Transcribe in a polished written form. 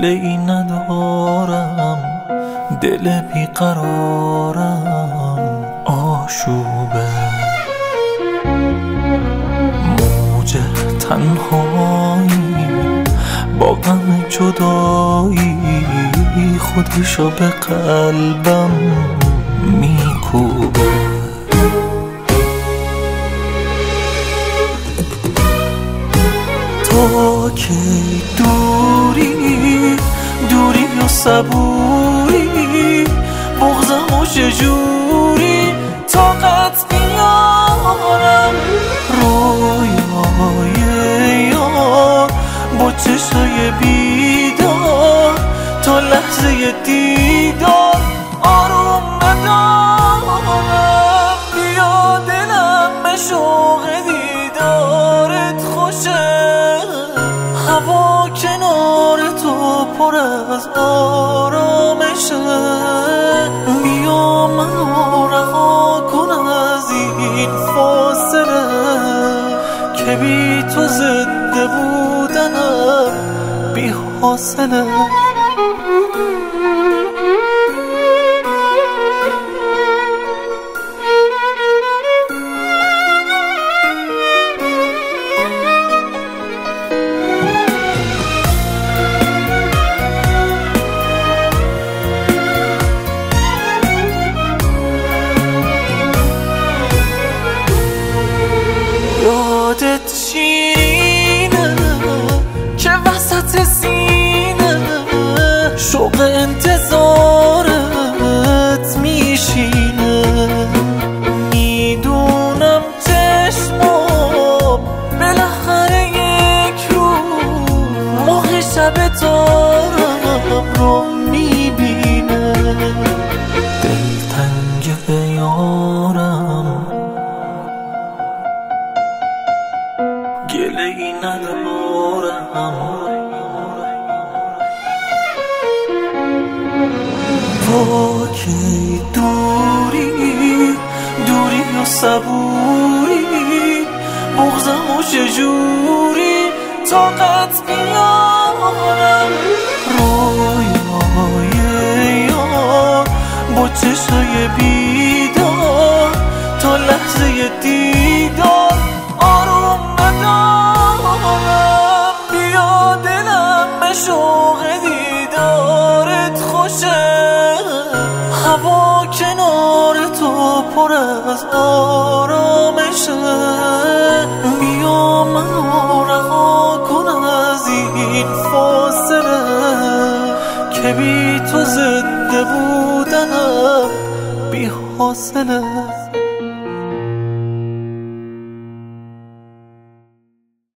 گله ای ندارم، دل بیقرارم آشوبه، موج تنهایی با غم جدایی خودشو به قلبم میکوبه. تا کی دوری و صبوری، بغضم و چجوری طاقت بیارم، رویای یار با چشای بیدار تا لحظه دیدار آروم ندارم. بیا دلم به شوق دیدارت خوشه، هوا کنار تو پر از آرامشه، بیا منو رها کن از این فاصله که بی تو زنده بودنم بی حاصله. یادت شیرینه که وسط سینه شوق انتظارت میشینه، میدونم چشمام بالاخره یک رو ماه شب تارم رو میبینه. دلتنگ یارم گله ای ندارم، با کی دوری و صبوری، بغضم و چجوری طاقت بیارم، رویای یار با چشای بیدار تا لحظه دیدار آروم ندارم. بیا دلم به شوق دیدارت خوشه، هوا کنار تو پر از آرامشه، بیا منو رها کن از این فاصله که بی تو زنده بودنم بی حاصله.